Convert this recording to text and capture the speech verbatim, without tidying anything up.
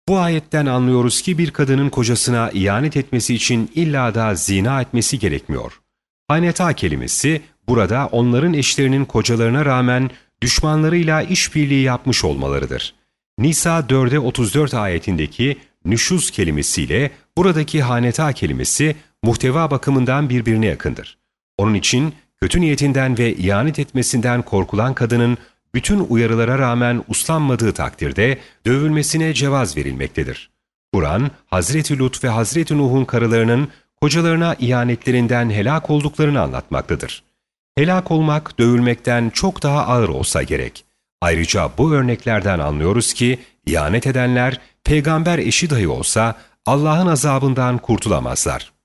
Bu ayetten anlıyoruz ki bir kadının kocasına ihanet etmesi için illa da zina etmesi gerekmiyor. Haneta kelimesi burada onların eşlerinin kocalarına rağmen düşmanlarıyla işbirliği yapmış olmalarıdır. Nisa dörde otuz dört ayetindeki nüşuz kelimesiyle buradaki haneta kelimesi muhteva bakımından birbirine yakındır. Onun için kötü niyetinden ve ihanet etmesinden korkulan kadının bütün uyarılara rağmen uslanmadığı takdirde dövülmesine cevaz verilmektedir. Kur'an, Hazreti Lut ve Hazreti Nuh'un karılarının kocalarına ihanetlerinden helak olduklarını anlatmaktadır. Helak olmak dövülmekten çok daha ağır olsa gerek. Ayrıca bu örneklerden anlıyoruz ki ihanet edenler peygamber eşi dahi olsa Allah'ın azabından kurtulamazlar.